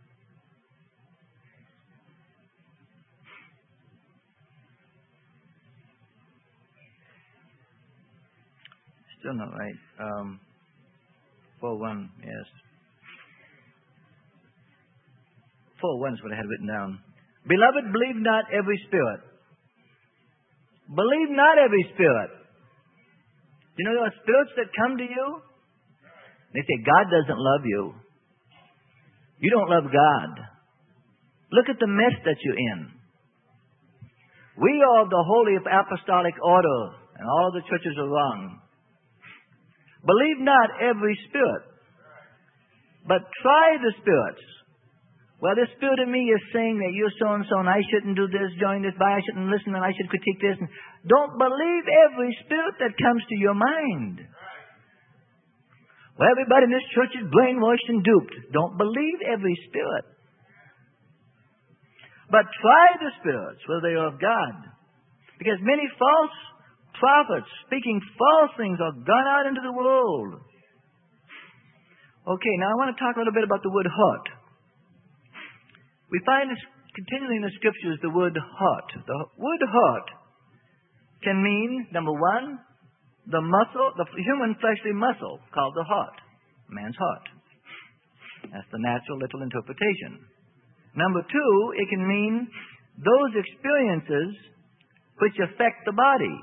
Still not right. 4:1, yes. 4:1 is what I had written down. Beloved, believe not every spirit. Believe not every spirit. You know, there are spirits that come to you. They say, God doesn't love you. You don't love God. Look at the mess that you're in. We are the Holy Apostolic Order, and all of the churches are wrong. Believe not every spirit, but try the spirits. Well, the spirit in me is saying that you're so-and-so and I shouldn't do this, join this, I shouldn't listen, and I should critique this. And don't believe every spirit that comes to your mind. Well, everybody in this church is brainwashed and duped. Don't believe every spirit. But try the spirits, whether they are of God. Because many false prophets speaking false things are gone out into the world. Okay, now I want to talk a little bit about the word heart. We find this continually in the Scriptures, the word heart. The word heart can mean, number one, the muscle, the human fleshly muscle called the heart, man's heart. That's the natural literal interpretation. Number two, it can mean those experiences which affect the body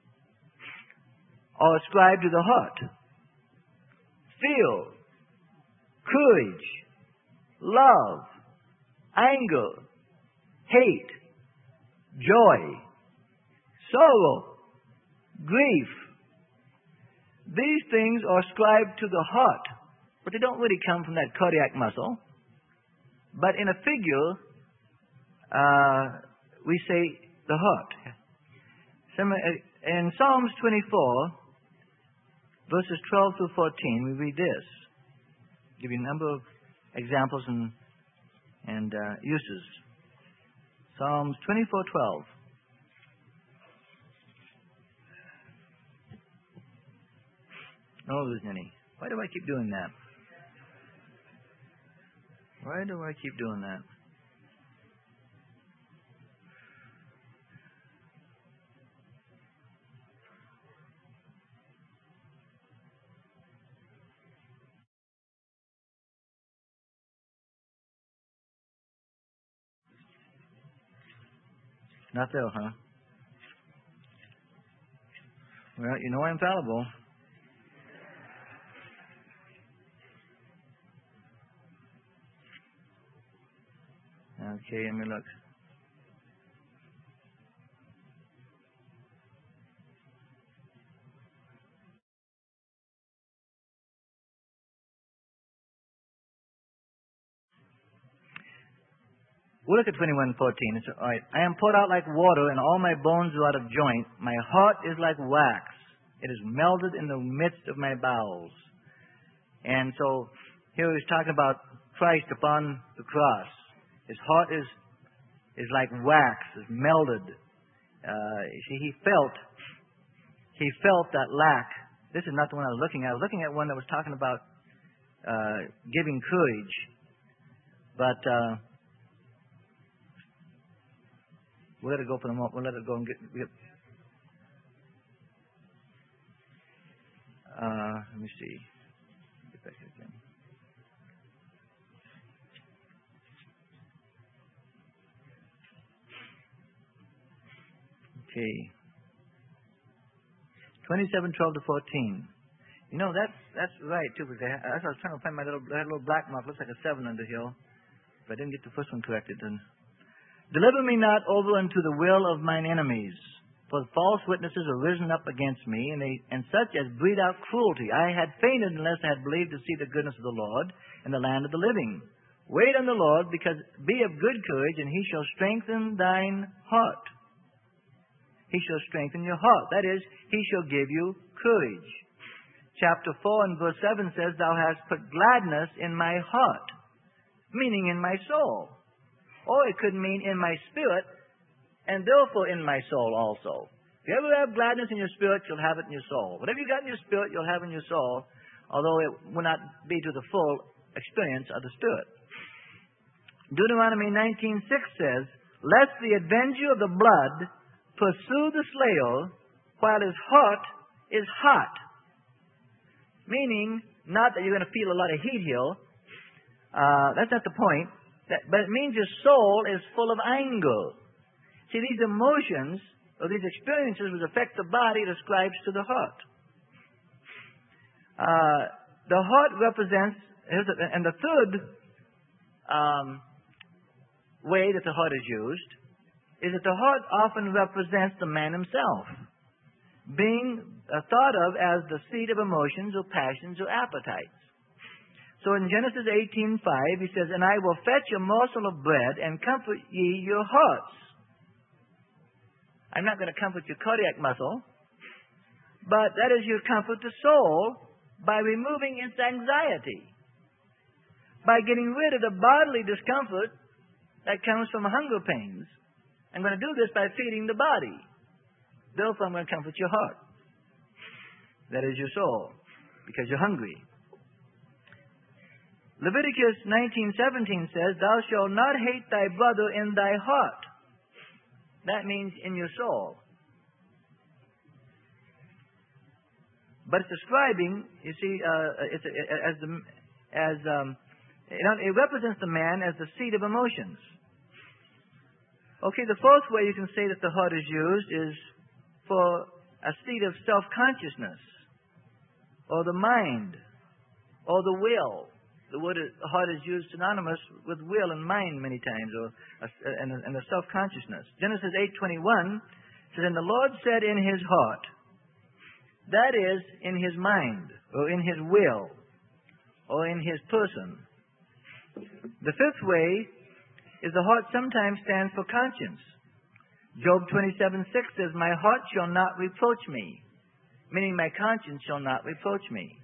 are ascribed to the heart. Fear, courage, love, anger, hate, joy, sorrow, grief. These things are ascribed to the heart, but they don't really come from that cardiac muscle. But in a figure, we say the heart. In Psalms 24, verses 12 through 14, we read this. I'll give you a number of examples and uses. Psalms 24:12. Oh, there's any. Why do I keep doing that? Why do I keep doing that? Not there, huh? Well, you know I'm fallible. Okay, let me look. We'll look at 21:14. It's all right. I am poured out like water, and all my bones are out of joint. My heart is like wax. It is melted in the midst of my bowels. And so here he's talking about Christ upon the cross. His heart is like wax, is melted. See, he felt that lack. This is not the one I was looking at. I was looking at one that was talking about giving courage. But we'll let it go for the moment. We'll let it go and get let me see. Get back here again. Okay. 27:12 to 14. You know, that's right, too, because I was trying to find my little black mark. Looks like a 7 under here. If I didn't get the first one corrected, then. Deliver me not over unto the will of mine enemies, for false witnesses are risen up against me, and such as breathe out cruelty. I had fainted unless I had believed to see the goodness of the Lord in the land of the living. Wait on the Lord, because be of good courage, and he shall strengthen thine heart. He shall strengthen your heart. That is, he shall give you courage. Chapter 4 and verse 7 says, Thou hast put gladness in my heart, meaning in my soul. Or it could mean in my spirit, and therefore in my soul also. If you ever have gladness in your spirit, you'll have it in your soul. Whatever you got in your spirit, you'll have in your soul, although it will not be to the full experience of the spirit. Deuteronomy 19:6 says, Lest the avenger of the blood pursue the slayer while his heart is hot. Meaning, not that you're going to feel a lot of heat here. That's not the point. But it means your soul is full of anger. See, these emotions, or these experiences which affect the body, it ascribes to the heart. The heart represents, and the third way that the heart is used, is that the heart often represents the man himself, being thought of as the seat of emotions or passions or appetites. So in Genesis 18:5, he says, And I will fetch a morsel of bread and comfort ye your hearts. I'm not going to comfort your cardiac muscle, but that is your comfort to soul by removing its anxiety, by getting rid of the bodily discomfort that comes from hunger pains. I'm going to do this by feeding the body. Therefore, I'm going to comfort your heart. That is your soul, because you're hungry. Leviticus 19:17 says, Thou shalt not hate thy brother in thy heart. That means in your soul. But it's describing, you see, it represents the man as the seat of emotions. Okay, the fourth way you can say that the heart is used is for a seat of self-consciousness, or the mind, or the will. The word heart is used synonymous with will and mind many times, and a self-consciousness. Genesis 8:21 says, And the Lord said in his heart, that is, in his mind, or in his will, or in his person. The fifth way is the heart sometimes stands for conscience. Job 27:6 says, My heart shall not reproach me, meaning my conscience shall not reproach me.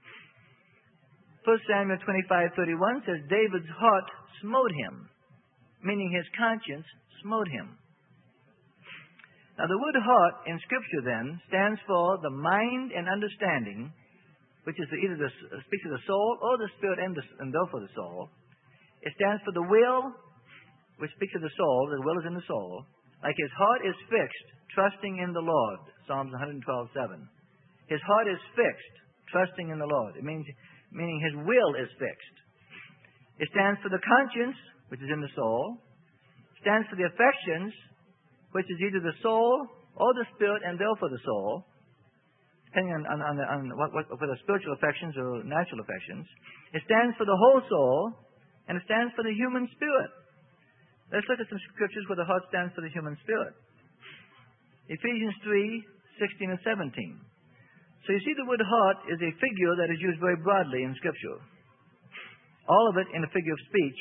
1 Samuel 25:31 says, David's heart smote him, meaning his conscience smote him. Now, the word heart in Scripture then stands for the mind and understanding, which is speaks of the soul, or the spirit and therefore the soul. It stands for the will, which speaks of the soul. The will is in the soul. Like his heart is fixed, trusting in the Lord. Psalms 112:7. His heart is fixed, trusting in the Lord. It means meaning his will is fixed. It stands for the conscience, which is in the soul. It stands for the affections, which is either the soul or the spirit and therefore the soul. depending on whether spiritual affections or natural affections. It stands for the whole soul, and it stands for the human spirit. Let's look at some scriptures where the heart stands for the human spirit. Ephesians 3:16 and 17. So you see the word heart is a figure that is used very broadly in Scripture. All of it in a figure of speech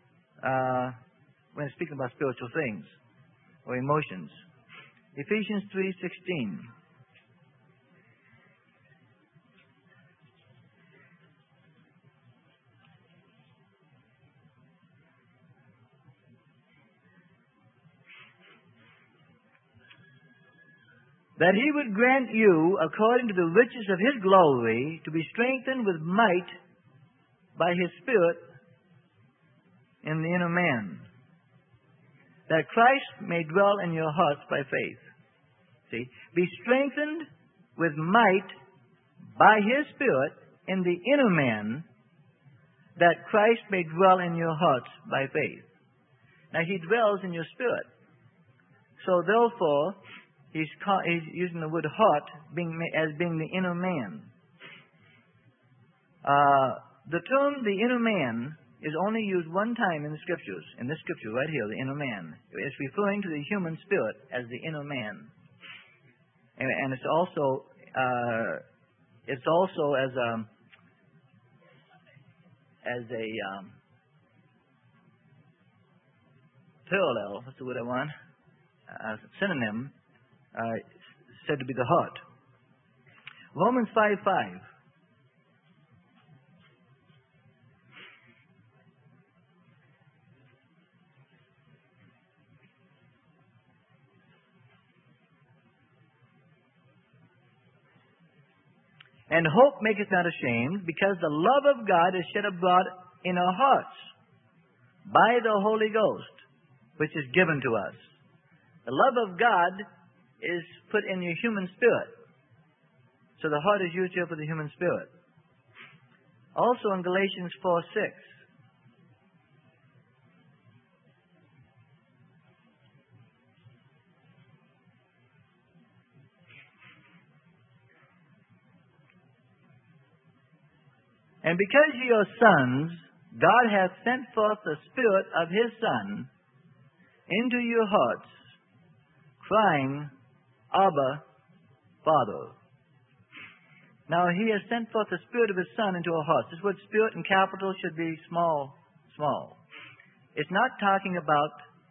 when speaking about spiritual things or emotions. Ephesians 3:16. That he would grant you, according to the riches of his glory, to be strengthened with might by his Spirit in the inner man, that Christ may dwell in your hearts by faith. See? Be strengthened with might by his Spirit in the inner man, that Christ may dwell in your hearts by faith. Now, he dwells in your spirit. So, therefore, he's using the word heart as being the inner man. The term the inner man is only used one time in the Scriptures. In this Scripture right here, the inner man. It's referring to the human spirit as the inner man. And it's also as a parallel, what's the word I want? Synonym, said to be the heart. Romans 5:5. And hope maketh not ashamed, because the love of God is shed abroad in our hearts by the Holy Ghost, which is given to us. The love of God is put in your human spirit. So the heart is used here for the human spirit. Also in Galatians 4:6. And because ye are sons, God hath sent forth the Spirit of his Son into your hearts, crying, Abba, Father. Now, he has sent forth the Spirit of his Son into our hearts. This word Spirit in capital should be small. It's not talking about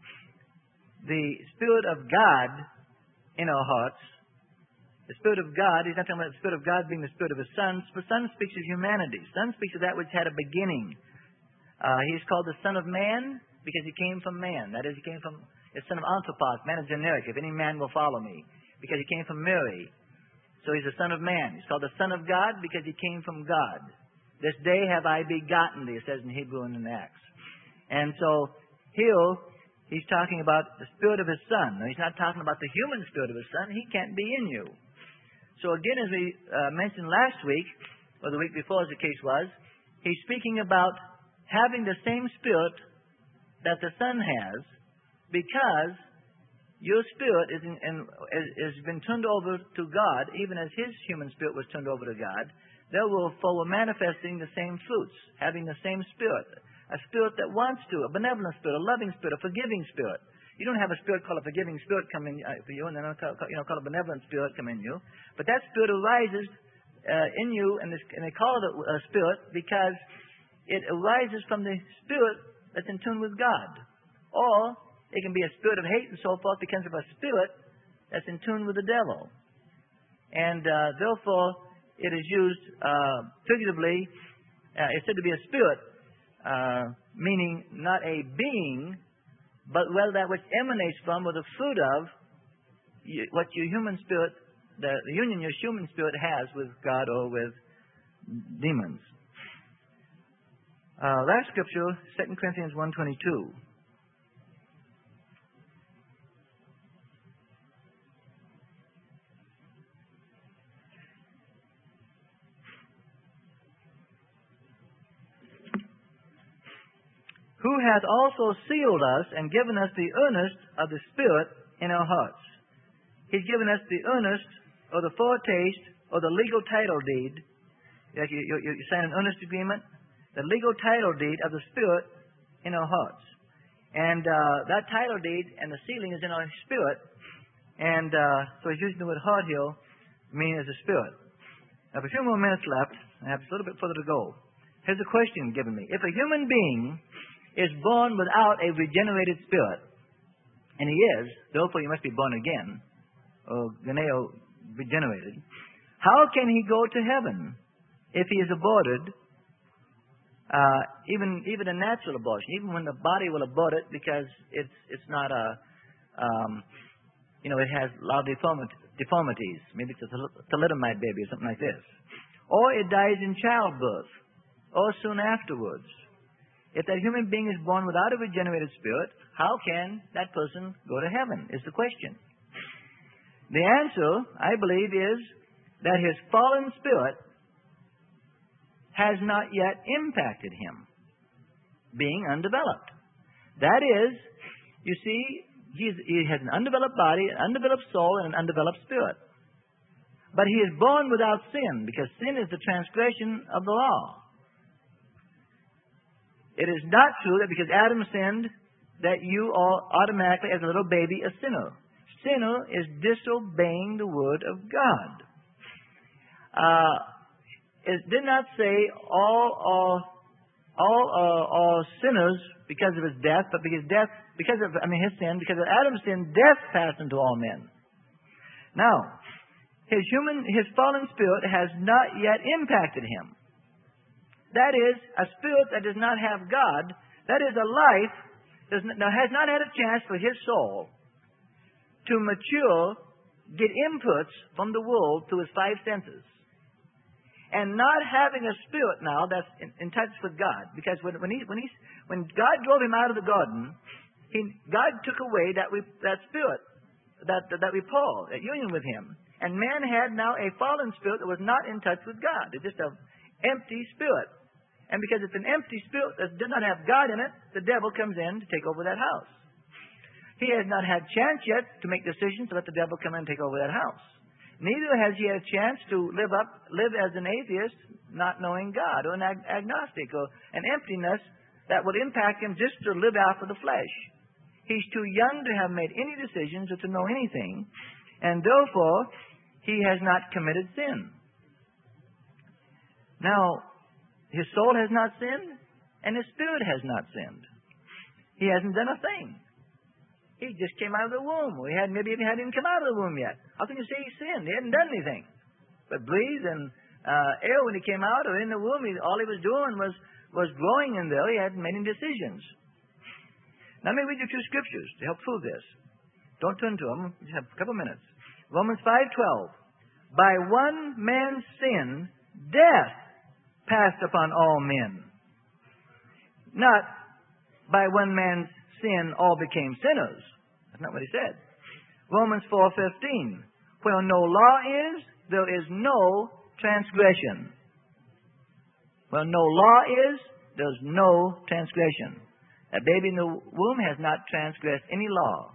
the Spirit of God in our hearts. The Spirit of God, he's not talking about the Spirit of God being the Spirit of his Son. The Son speaks of humanity. The Son speaks of that which had a beginning. He's called the Son of Man because he came from man. That is, he came from the son of Anthropos. Man is generic. If any man will follow me. Because he came from Mary. So he's the Son of Man. He's called the Son of God because he came from God. This day have I begotten thee, it says in Hebrew and in Acts. And so here he's talking about the Spirit of his Son. Now, he's not talking about the human Spirit of his Son. He can't be in you. So again, as we mentioned last week, or the week before as the case was, he's speaking about having the same Spirit that the Son has, because your spirit has been turned over to God, even as his human spirit was turned over to God. Therefore, we're manifesting the same fruits, having the same spirit. A spirit that wants to, a benevolent spirit, a loving spirit, a forgiving spirit. You don't have a spirit called a forgiving spirit come in for you, and then call a benevolent spirit come in you. But that spirit arises in you, and they call it a spirit because it arises from the spirit that's in tune with God. Or it can be a spirit of hate and so forth because of a spirit that's in tune with the devil. And therefore, it is used figuratively. It's said to be a spirit, meaning not a being, but rather that which emanates from or the fruit of what your human spirit, the union your human spirit has with God or with demons. Last scripture, 2 Corinthians 1:22. Who hath also sealed us and given us the earnest of the Spirit in our hearts. He's given us the earnest or the foretaste or the legal title deed. Like you sign an earnest agreement, the legal title deed of the Spirit in our hearts. And that title deed and the sealing is in our spirit. And so he's using the word heart here, meaning as a spirit. Now, for a few more minutes left, I have a little bit further to go. Here's a question given me. If a human being is born without a regenerated spirit, and he is, therefore he must be born again, or geneo, regenerated, how can he go to heaven if he is aborted, even a natural abortion, even when the body will abort it because it's not it has a lot of deformities. Maybe it's a thalidomide baby or something like this. Or it dies in childbirth, or soon afterwards. If that human being is born without a regenerated spirit, how can that person go to heaven, is the question. The answer, I believe, is that his fallen spirit has not yet impacted him, being undeveloped. That is, you see, he has an undeveloped body, an undeveloped soul, and an undeveloped spirit. But he is born without sin, because sin is the transgression of the law. It is not true that because Adam sinned, that you are automatically, as a little baby, a sinner. Sinner is disobeying the Word of God. It did not say all are sinners because of his death, but because his sin, because of Adam's sin, death passed into all men. Now, his fallen spirit has not yet impacted him. That is, a spirit that does not have God, that is a life that has not had a chance for his soul to mature, get inputs from the world through his five senses. And not having a spirit now that's in touch with God. Because when God drove him out of the garden, God took away that spirit, that rapport, that union with him. And man had now a fallen spirit that was not in touch with God. It's just an empty spirit. And because it's an empty spirit that does not have God in it, the devil comes in to take over that house. He has not had chance yet to make decisions to let the devil come in and take over that house. Neither has he had a chance to live as an atheist, not knowing God, or an agnostic, or an emptiness that will impact him just to live after the flesh. He's too young to have made any decisions or to know anything, and therefore he has not committed sin. Now, his soul has not sinned, and his spirit has not sinned. He hasn't done a thing. He just came out of the womb. Maybe he hadn't even come out of the womb yet. How can you say he sinned? He hadn't done anything. But breathe and air when he came out, or in the womb, all he was doing was growing in there. He hadn't made any decisions. Now let me read you two scriptures to help prove this. Don't turn to them. Just have a couple minutes. Romans 5:12. By one man's sin, death passed upon all men. Not by one man's sin all became sinners. That's not what he said. Romans 4:15. Where no law is, there is no transgression. Where no law is, there's no transgression. A baby in the womb has not transgressed any law.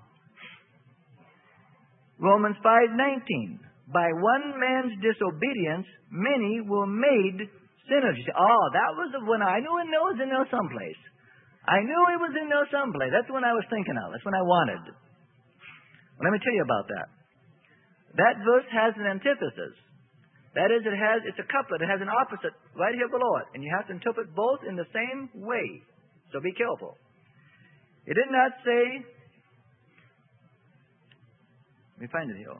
Romans 5:19. By one man's disobedience, many were made sinners. You say, that was the one I knew, and it was in there someplace. I knew it was in there someplace. That's the one I was thinking of. That's what I wanted. Well, let me tell you about that. That verse has an antithesis. That is, it's a couplet. It has an opposite right here below it. And you have to interpret both in the same way. So be careful. It did not say, let me find it here.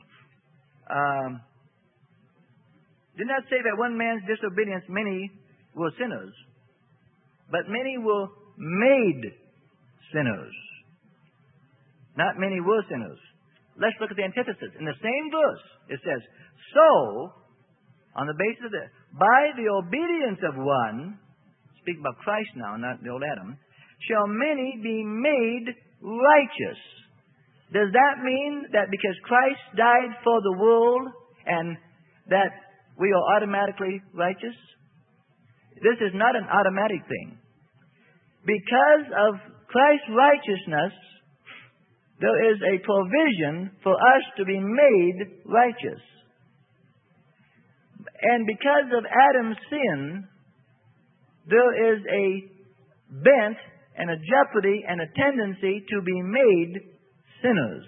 Did not say that one man's disobedience many were sinners, but many were made sinners. Not many were sinners. Let's look at the antithesis. In the same verse, it says, so, on the basis of this, by the obedience of one, speaking about Christ now, not the old Adam, shall many be made righteous. Does that mean that because Christ died for the world and that we are automatically righteous? This is not an automatic thing. Because of Christ's righteousness, there is a provision for us to be made righteous. And because of Adam's sin, there is a bent and a jeopardy and a tendency to be made sinners.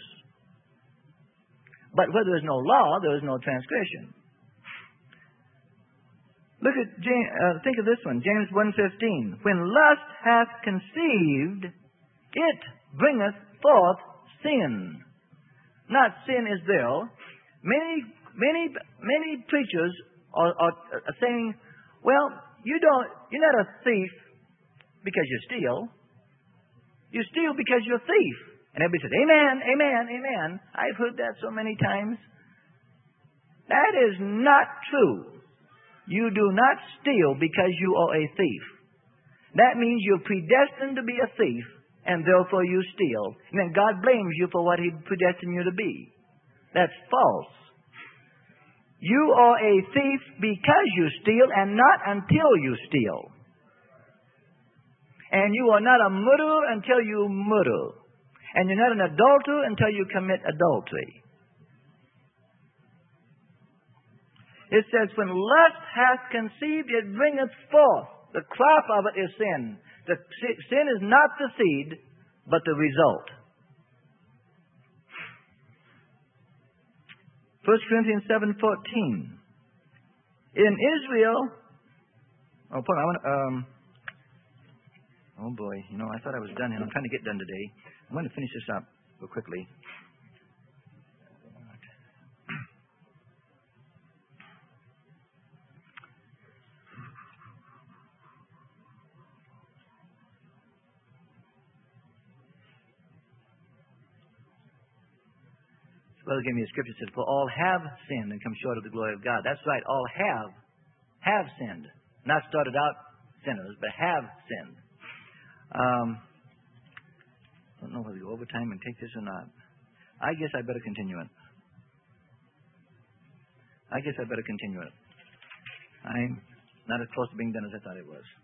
But where there is no law, there is no transgression. Look at think of this one, James 1:15. When lust hath conceived, it bringeth forth sin. Not sin is there. Many preachers are saying, well, you're not a thief because you steal. You steal because you're a thief. And everybody says, amen, amen, amen. I've heard that so many times. That is not true. You do not steal because you are a thief. That means you're predestined to be a thief, and therefore you steal. And then God blames you for what He predestined you to be. That's false. You are a thief because you steal, and not until you steal. And you are not a murderer until you murder. And you're not an adulterer until you commit adultery. It says, when lust hath conceived, it bringeth forth. The crop of it is sin. The sin is not the seed, but the result. 1 Corinthians 7:14. In Israel, oh boy, I thought I was done, and I'm trying to get done today. I'm going to finish this up real quickly. Well, gave me a scripture that says, for all have sinned and come short of the glory of God. That's right, all have sinned. Not started out sinners, but have sinned. I don't know whether to go over time and take this or not. I guess I better continue it. I'm not as close to being done as I thought it was.